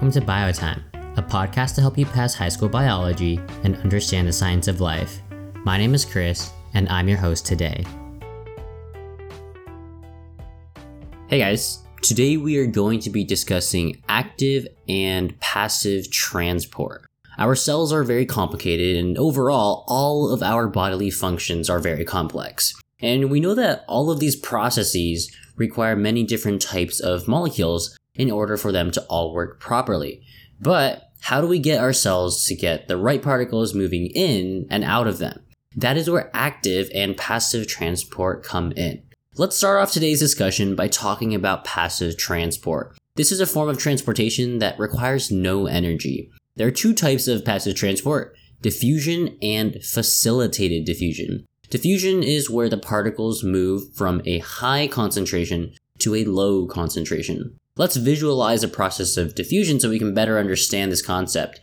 welcome to Biotime, a podcast to help you pass high school biology and understand the science of life. My name is Chris, and I'm your host today. Hey guys, today we are going to be discussing active and passive transport. Our cells are very complicated, and overall, all of our bodily functions are very complex. And we know that all of these processes require many different types of molecules in order for them to all work properly. But how do we get our cells to get the right particles moving in and out of them? That is where active and passive transport come in. Let's start off today's discussion by talking about passive transport. This is a form of transportation that requires no energy. There are two types of passive transport: diffusion and facilitated diffusion. Diffusion is where the particles move from a high concentration to a low concentration. Let's visualize a process of diffusion so we can better understand this concept.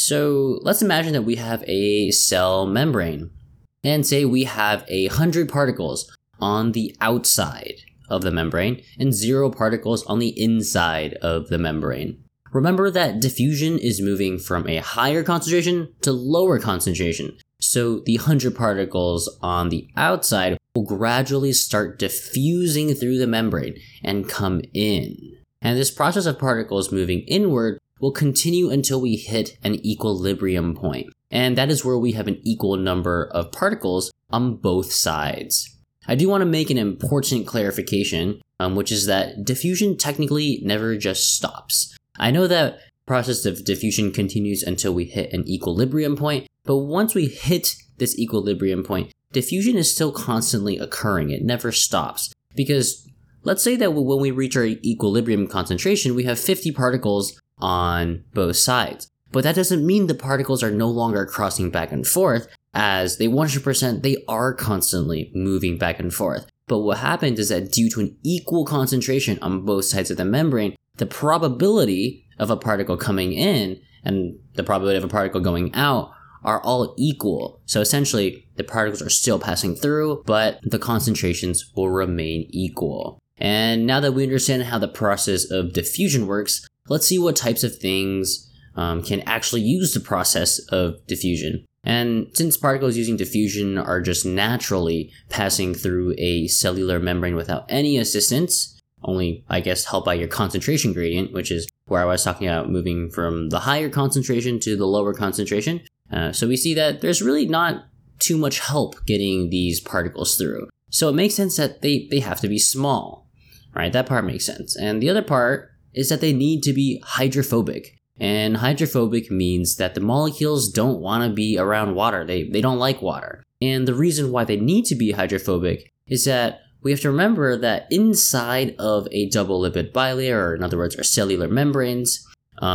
So let's imagine that we have a cell membrane, and say we have 100 particles on the outside of the membrane and 0 particles on the inside of the membrane. Remember that diffusion is moving from a higher concentration to lower concentration. So the 100 particles on the outside will gradually start diffusing through the membrane and come in. And this process of particles moving inward will continue until we hit an equilibrium point. And that is where we have an equal number of particles on both sides. I do want to make an important clarification, which is that diffusion technically never just stops. I know that process of diffusion continues until we hit an equilibrium point, but once we hit this equilibrium point, diffusion is still constantly occurring. It never stops. Because let's say that when we reach our equilibrium concentration, we have 50 particles on both sides. But that doesn't mean the particles are no longer crossing back and forth, as they 100% they are constantly moving back and forth. But what happens is that due to an equal concentration on both sides of the membrane, the probability of a particle coming in and the probability of a particle going out are all equal. So essentially, the particles are still passing through, but the concentrations will remain equal. And now that we understand how the process of diffusion works, let's see what types of things can actually use the process of diffusion. And since particles using diffusion are just naturally passing through a cellular membrane without any assistance, only, I guess, helped by your concentration gradient, which is where I was talking about moving from the higher concentration to the lower concentration. So we see that there's really not too much help getting these particles through. So it makes sense that they have to be small, right? That part makes sense. And the other part is that they need to be hydrophobic. And hydrophobic means that the molecules don't want to be around water. They don't like water. And the reason why they need to be hydrophobic is that we have to remember that inside of a double lipid bilayer, or in other words, our cellular membranes,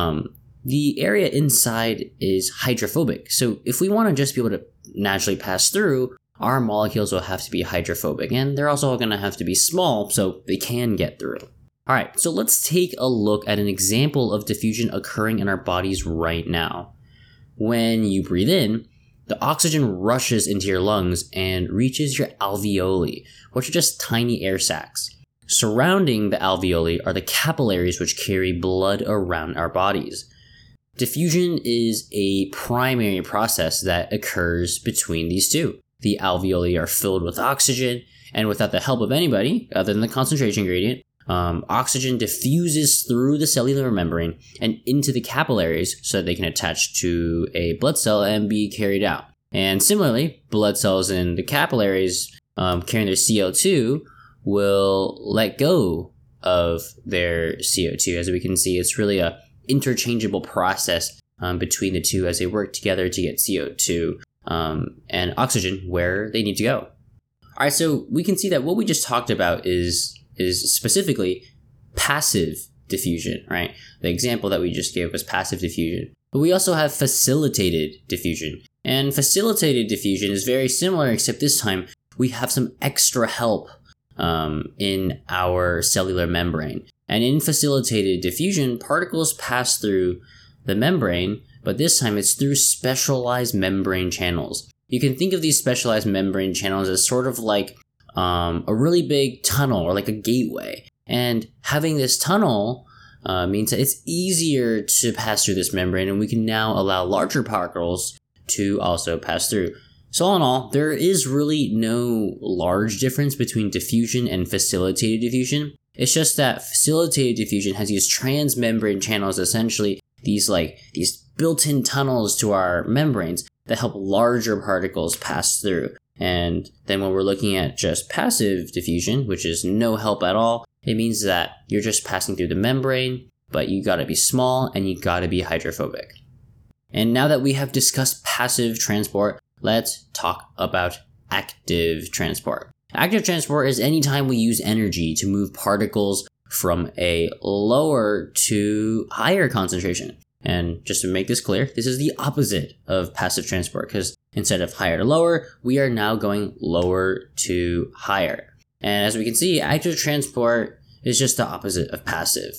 the area inside is hydrophobic. So if we want to just be able to naturally pass through, our molecules will have to be hydrophobic. And they're also going to have to be small so they can get through. Alright, so let's take a look at an example of diffusion occurring in our bodies right now. When you breathe in, the oxygen rushes into your lungs and reaches your alveoli, which are just tiny air sacs. Surrounding the alveoli are the capillaries which carry blood around our bodies. Diffusion is a primary process that occurs between these two. The alveoli are filled with oxygen, and without the help of anybody other than the concentration gradient, oxygen diffuses through the cellular membrane and into the capillaries so that they can attach to a blood cell and be carried out. And similarly, blood cells in the capillaries carrying their CO2 will let go of their CO2. As we can see, it's really a interchangeable process between the two as they work together to get CO2 and oxygen where they need to go. All right, so we can see that what we just talked about is specifically passive diffusion, right? The example that we just gave was passive diffusion. But we also have facilitated diffusion. And facilitated diffusion is very similar, except this time we have some extra help in our cellular membrane. And in facilitated diffusion, particles pass through the membrane, but this time it's through specialized membrane channels. You can think of these specialized membrane channels as sort of like a really big tunnel or like a gateway. And having this tunnel means that it's easier to pass through this membrane, and we can now allow larger particles to also pass through. So all in all, there is really no large difference between diffusion and facilitated diffusion. It's just that facilitated diffusion has these transmembrane channels, essentially these built-in tunnels to our membranes that help larger particles pass through. And then when we're looking at just passive diffusion, which is no help at all, it means that you're just passing through the membrane, but you gotta be small and you gotta be hydrophobic. And now that we have discussed passive transport, let's talk about active transport. Active transport is any time we use energy to move particles from a lower to higher concentration. And just to make this clear, this is the opposite of passive transport, because instead of higher to lower, we are now going lower to higher. And as we can see, active transport is just the opposite of passive.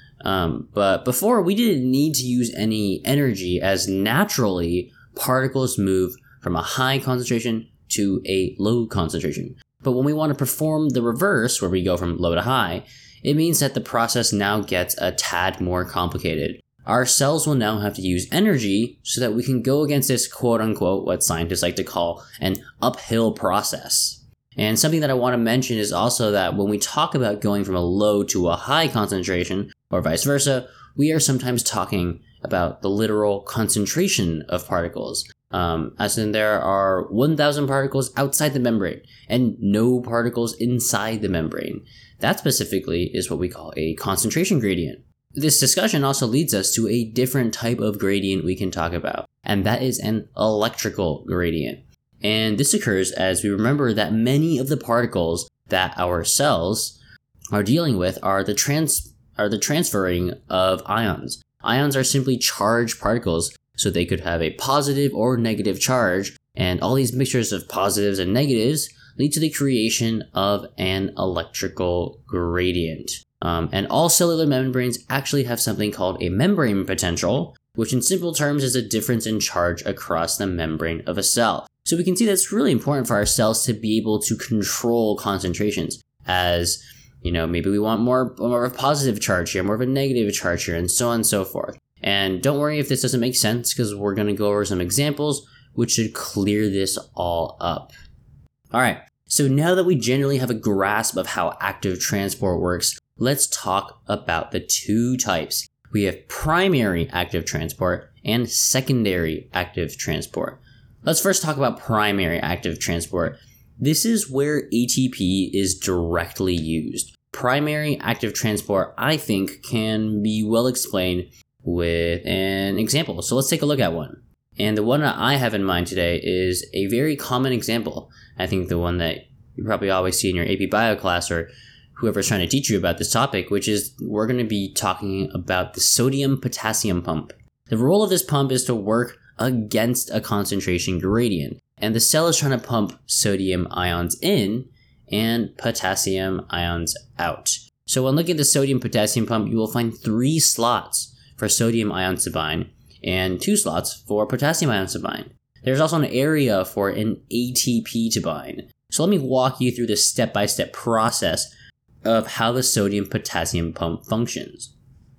But before, we didn't need to use any energy, as naturally particles move from a high concentration to a low concentration. But when we want to perform the reverse, where we go from low to high, it means that the process now gets a tad more complicated. Our cells will now have to use energy so that we can go against this quote-unquote, what scientists like to call, an uphill process. And something that I want to mention is also that when we talk about going from a low to a high concentration, or vice versa, we are sometimes talking about the literal concentration of particles. As in there are 1,000 particles outside the membrane and no particles inside the membrane. That specifically is what we call a concentration gradient. This discussion also leads us to a different type of gradient we can talk about, and that is an electrical gradient. And this occurs as we remember that many of the particles that our cells are dealing with are the transferring of ions. Ions are simply charged particles, so they could have a positive or negative charge, and all these mixtures of positives and negatives lead to the creation of an electrical gradient. And all cellular membranes actually have something called a membrane potential, which in simple terms is a difference in charge across the membrane of a cell. So we can see that it's really important for our cells to be able to control concentrations, as maybe we want more of a positive charge here, more of a negative charge here, and so on and so forth. And don't worry if this doesn't make sense, because we're going to go over some examples which should clear this all up. Alright, so now that we generally have a grasp of how active transport works, let's talk about the two types. We have primary active transport and secondary active transport. Let's first talk about primary active transport. This is where ATP is directly used. Primary active transport, I think, can be well explained with an example. So let's take a look at one. And the one that I have in mind today is a very common example. I think the one that you probably always see in your AP Bio class, or whoever's trying to teach you about this topic, which is we're going to be talking about the sodium-potassium pump. The role of this pump is to work against a concentration gradient, and the cell is trying to pump sodium ions in and potassium ions out. So when looking at the sodium-potassium pump, you will find 3 slots for sodium ions to bind and 2 slots for potassium ions to bind. There's also an area for an ATP to bind. So let me walk you through the step-by-step process of how the sodium-potassium pump functions.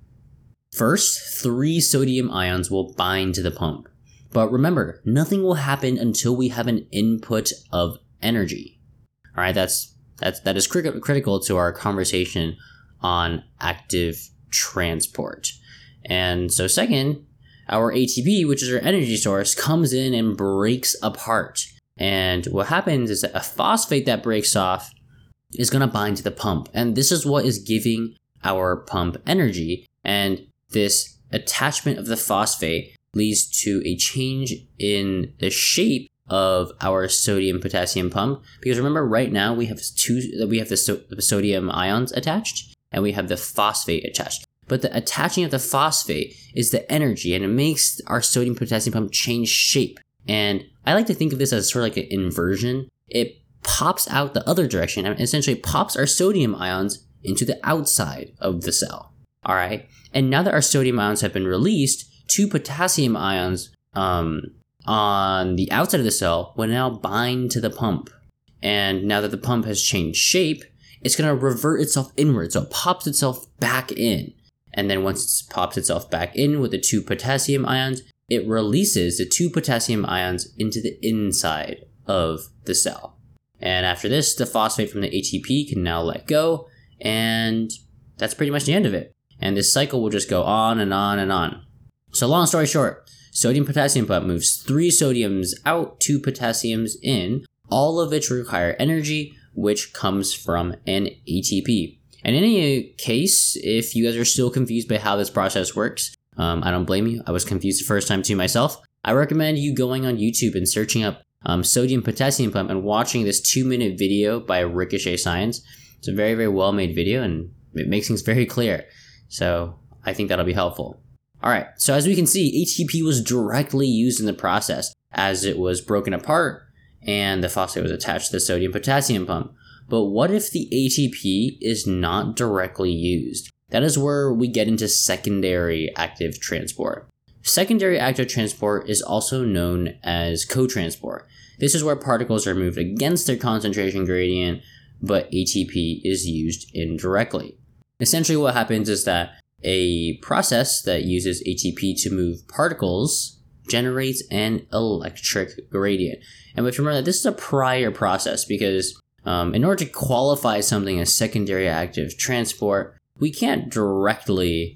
First, 3 sodium ions will bind to the pump. But remember, nothing will happen until we have an input of energy. Alright, that is critical to our conversation on active transport. And so second, our ATP, which is our energy source, comes in and breaks apart. And what happens is that a phosphate that breaks off is going to bind to the pump. And this is what is giving our pump energy. And this attachment of the phosphate leads to a change in the shape of our sodium-potassium pump. Because remember, right now we have the sodium ions attached and we have the phosphate attached. But the attaching of the phosphate is the energy, and it makes our sodium-potassium pump change shape. And I like to think of this as sort of like an inversion. It pops out the other direction and essentially pops our sodium ions into the outside of the cell. All right. And now that our sodium ions have been released, 2 potassium ions on the outside of the cell will now bind to the pump. And now that the pump has changed shape, it's going to revert itself inward. So it pops itself back in. And then once it pops itself back in with the 2 potassium ions, it releases the 2 potassium ions into the inside of the cell. And after this, the phosphate from the ATP can now let go, and that's pretty much the end of it. And this cycle will just go on and on and on. So long story short, sodium-potassium pump moves 3 sodiums out, 2 potassiums in, all of which require energy, which comes from an ATP. And in any case, if you guys are still confused by how this process works, I don't blame you. I was confused the first time too myself. I recommend you going on YouTube and searching up sodium-potassium pump and watching this 2-minute video by Ricochet Science. It's a very, very well-made video, and it makes things very clear. So I think that'll be helpful. Alright, so as we can see, ATP was directly used in the process as it was broken apart and the phosphate was attached to the sodium-potassium pump. But what if the ATP is not directly used? That is where we get into secondary active transport. Secondary active transport is also known as cotransport. This is where particles are moved against their concentration gradient, but ATP is used indirectly. Essentially what happens is that a process that uses ATP to move particles generates an electric gradient. And we have to remember that this is a prior process because in order to qualify something as secondary active transport, we can't directly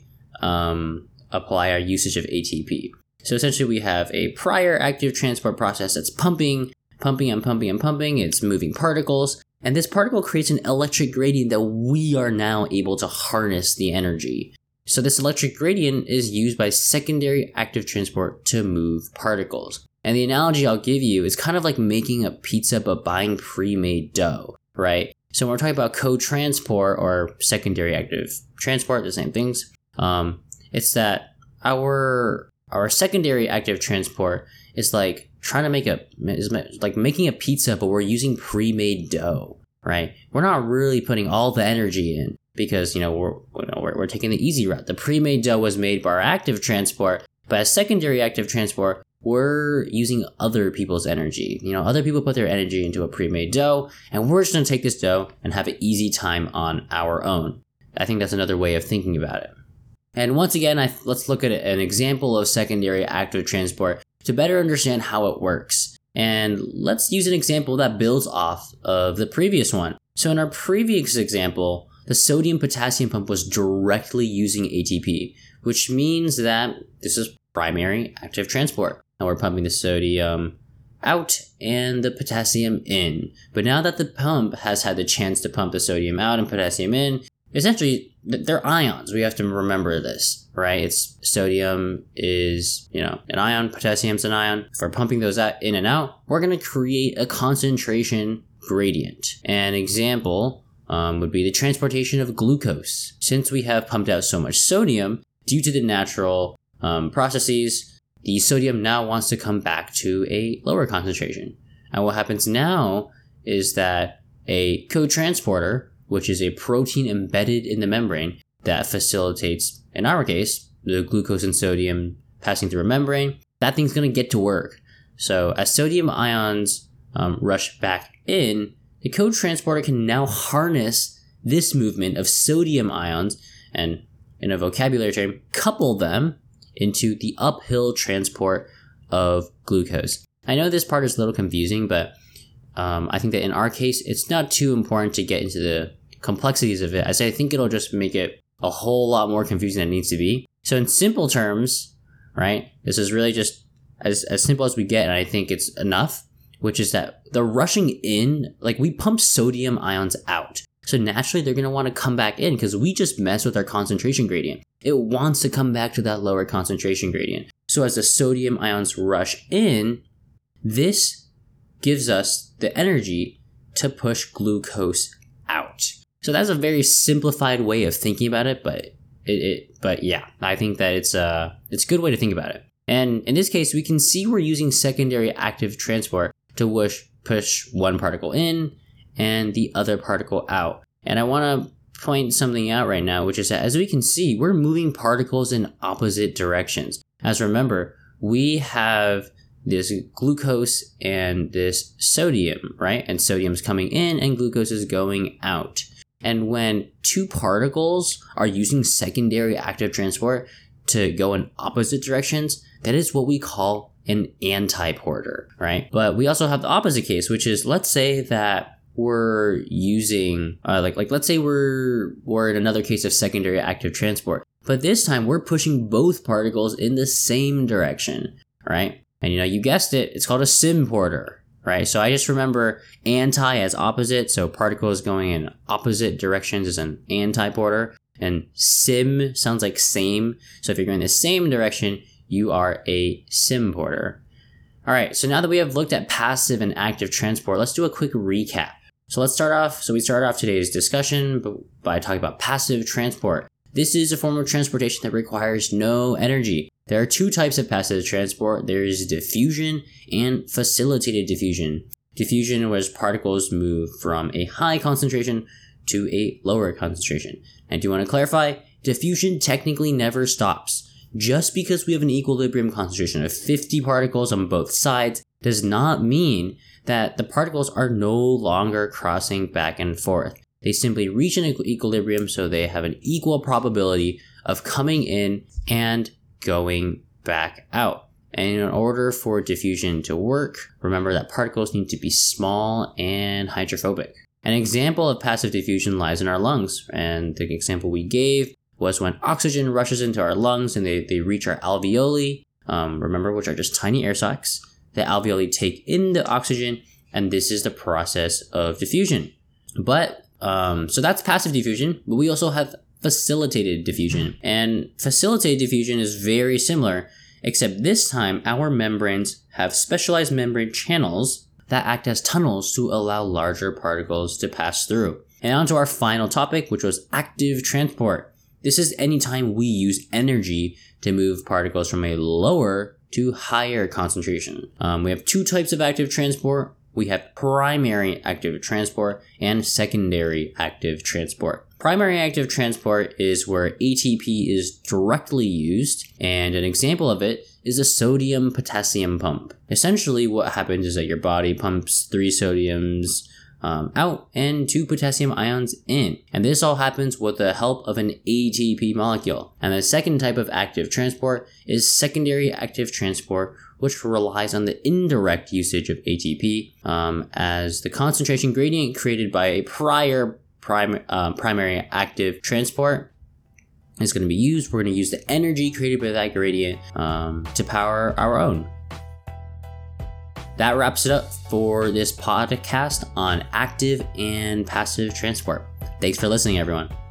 apply our usage of ATP. So essentially we have a prior active transport process that's pumping. It's moving particles. And this particle creates an electric gradient that we are now able to harness the energy. So this electric gradient is used by secondary active transport to move particles. And the analogy I'll give you is kind of like making a pizza but buying pre-made dough, right? So when we're talking about co-transport or secondary active transport, the same things, it's that our secondary active transport is like making a pizza, but we're using pre-made dough, right? We're not really putting all the energy in because, we're taking the easy route. The pre-made dough was made by our active transport, but as secondary active transport, we're using other people's energy. Other people put their energy into a pre-made dough, and we're just going to take this dough and have an easy time on our own. I think that's another way of thinking about it. And once again, let's look at an example of secondary active transport to better understand how it works. And let's use an example that builds off of the previous one. So in our previous example, the sodium-potassium pump was directly using ATP, which means that this is primary active transport. And we're pumping the sodium out and the potassium in. But now that the pump has had the chance to pump the sodium out and potassium in, essentially, they're ions. We have to remember this, right? It's sodium is, an ion, potassium's an ion. If we're pumping those out in and out, we're going to create a concentration gradient. An example would be the transportation of glucose. Since we have pumped out so much sodium, due to the natural processes, the sodium now wants to come back to a lower concentration. And what happens now is that a cotransporter, which is a protein embedded in the membrane that facilitates, in our case, the glucose and sodium passing through a membrane, that thing's going to get to work. So as sodium ions rush back in, the cotransporter can now harness this movement of sodium ions and, in a vocabulary term, couple them into the uphill transport of glucose. I know this part is a little confusing, but I think that in our case, it's not too important to get into the complexities of it, as I think it'll just make it a whole lot more confusing than it needs to be. So in simple terms, right, this is really just as simple as we get, and I think it's enough, which is that the rushing in, like we pump sodium ions out. So naturally, they're going to want to come back in because we just messed with our concentration gradient. It wants to come back to that lower concentration gradient. So as the sodium ions rush in, this gives us the energy to push glucose out. So that's a very simplified way of thinking about it, but yeah, I think that it's a good way to think about it. And in this case, we can see we're using secondary active transport to push one particle in and the other particle out. And I want to point something out right now, which is that as we can see, we're moving particles in opposite directions. As remember, we have this glucose and this sodium, right? And sodium's coming in and glucose is going out. And when two particles are using secondary active transport to go in opposite directions, that is what we call an antiporter, right? But we also have the opposite case, which is, let's say that we're using, let's say we're in another case of secondary active transport, but this time we're pushing both particles in the same direction, right? And you guessed it, it's called a symporter, right? So I just remember anti as opposite, so particles going in opposite directions is an antiporter, and sim sounds like same, so if you're going the same direction, you are a symporter. All right, so now that we have looked at passive and active transport, let's do a quick recap. So we started off today's discussion by talking about passive transport. This is a form of transportation that requires no energy. There are two types of passive transport. There is diffusion and facilitated diffusion. Diffusion was particles move from a high concentration to a lower concentration. And do you want to clarify? Diffusion technically never stops. Just because we have an equilibrium concentration of 50 particles on both sides does not mean that the particles are no longer crossing back and forth. They simply reach an equilibrium, so they have an equal probability of coming in and going back out. And in order for diffusion to work, remember that particles need to be small and hydrophobic. An example of passive diffusion lies in our lungs, and the example we gave was when oxygen rushes into our lungs and they reach our alveoli, remember, which are just tiny air sacs. The alveoli take in the oxygen, and this is the process of diffusion. But, so that's passive diffusion, but we also have facilitated diffusion. And facilitated diffusion is very similar, except this time our membranes have specialized membrane channels that act as tunnels to allow larger particles to pass through. And on to our final topic, which was active transport. This is anytime we use energy to move particles from a lower to higher concentration. We have two types of active transport. We have primary active transport and secondary active transport. Primary active transport is where ATP is directly used, and an example of it is a sodium-potassium pump. Essentially, what happens is that your body pumps 3 sodiums out and 2 potassium ions in. And this all happens with the help of an ATP molecule. And the second type of active transport is secondary active transport, which relies on the indirect usage of ATP as the concentration gradient created by a prior primary active transport is going to be used. We're going to use the energy created by that gradient to power our own. That wraps it up for this podcast on active and passive transport. Thanks for listening, everyone.